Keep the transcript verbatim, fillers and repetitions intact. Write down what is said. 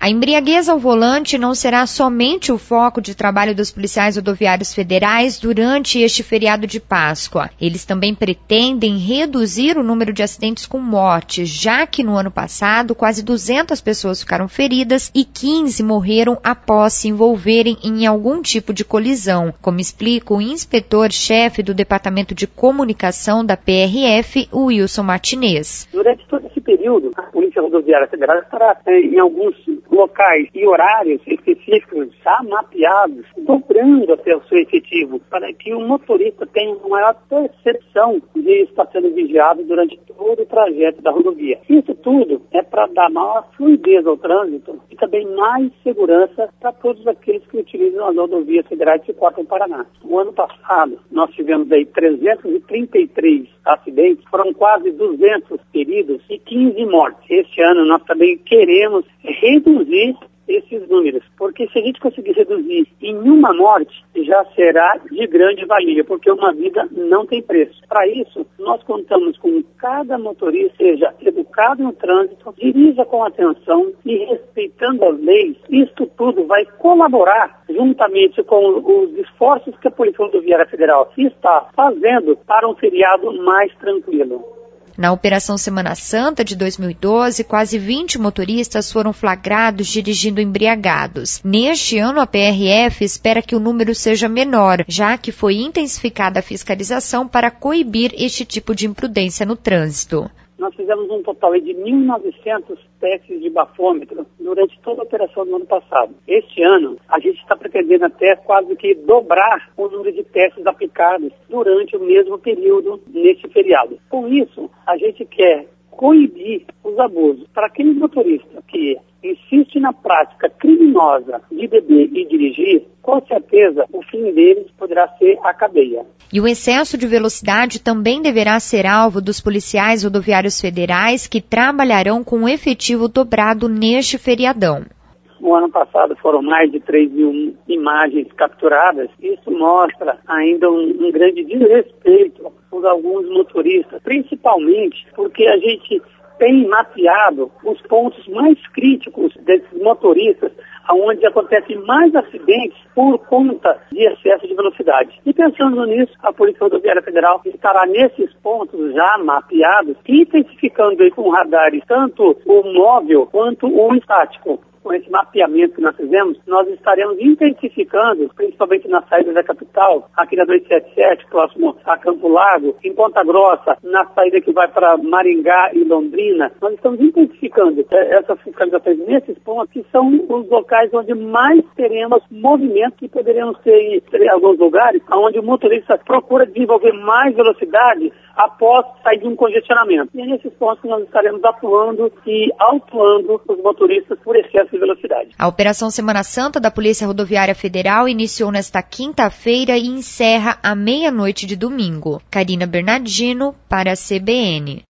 A embriaguez ao volante não será somente o foco de trabalho dos policiais rodoviários federais durante este feriado de Páscoa. Eles também pretendem reduzir o número de acidentes com morte, já que no ano passado quase duzentas pessoas ficaram feridas e quinze morreram após se envolverem em algum tipo de colisão, como explica o inspetor-chefe do Departamento de Comunicação da P R F, Wilson Martinez. Durante todo esse período, a Polícia Rodoviária Federal estará é, em alguns locais e horários específicos já mapeados, dobrando até o seu efetivo, para que o motorista tenha uma maior percepção de estar sendo vigiado durante todo o trajeto da rodovia. Isso tudo é para dar maior fluidez ao trânsito e também mais segurança para todos aqueles que utilizam as rodovias federais que cortam o Paraná. No ano passado, nós tivemos aí trezentos e trinta e três acidentes, foram quase duzentos feridos e quinze mortes. Este ano nós também queremos reduzir esses números, porque se a gente conseguir reduzir em uma morte, já será de grande valia, porque uma vida não tem preço. Para isso, nós contamos com cada motorista, seja educado no trânsito, dirija com atenção e respeitando as leis. Isto tudo vai colaborar, juntamente com os esforços que a Polícia Rodoviária Federal está fazendo para um feriado mais tranquilo. Na Operação Semana Santa de dois mil e doze, quase vinte motoristas foram flagrados dirigindo embriagados. Neste ano, a P R F espera que o número seja menor, já que foi intensificada a fiscalização para coibir este tipo de imprudência no trânsito. Nós fizemos um total de mil e novecentos testes de bafômetro durante toda a operação do ano passado. Este ano, a gente está pretendendo até quase que dobrar o número de testes aplicados durante o mesmo período neste feriado. Com isso, a gente quer coibir os abusos. Para aquele motorista que insiste na prática criminosa de beber e dirigir, com certeza o fim deles poderá ser a cadeia. E o excesso de velocidade também deverá ser alvo dos policiais rodoviários federais que trabalharão com o efetivo dobrado neste feriadão. No ano passado foram mais de três mil imagens capturadas. Isso mostra ainda um, um grande desrespeito por alguns motoristas, principalmente porque a gente tem mapeado os pontos mais críticos desses motoristas, onde acontecem mais acidentes por conta de excesso de velocidade. E pensando nisso, a Polícia Rodoviária Federal estará nesses pontos já mapeados, intensificando aí com radares tanto o móvel quanto o estático. Com esse mapeamento que nós fizemos, nós estaremos intensificando, principalmente na saída da capital, aqui na duzentos e setenta e sete, próximo a Campo Largo, em Ponta Grossa, na saída que vai para Maringá e Londrina. Nós estamos intensificando essas fiscalizações nesses pontos, que são os locais onde mais teremos movimento, que poderemos ter em alguns lugares, onde o motorista procura desenvolver mais velocidade após sair de um congestionamento. E é nesses pontos que nós estaremos atuando e autuando os motoristas por excesso de velocidade. A Operação Semana Santa da Polícia Rodoviária Federal iniciou nesta quinta-feira e encerra à meia-noite de domingo. Karina Bernardino, para a C B N.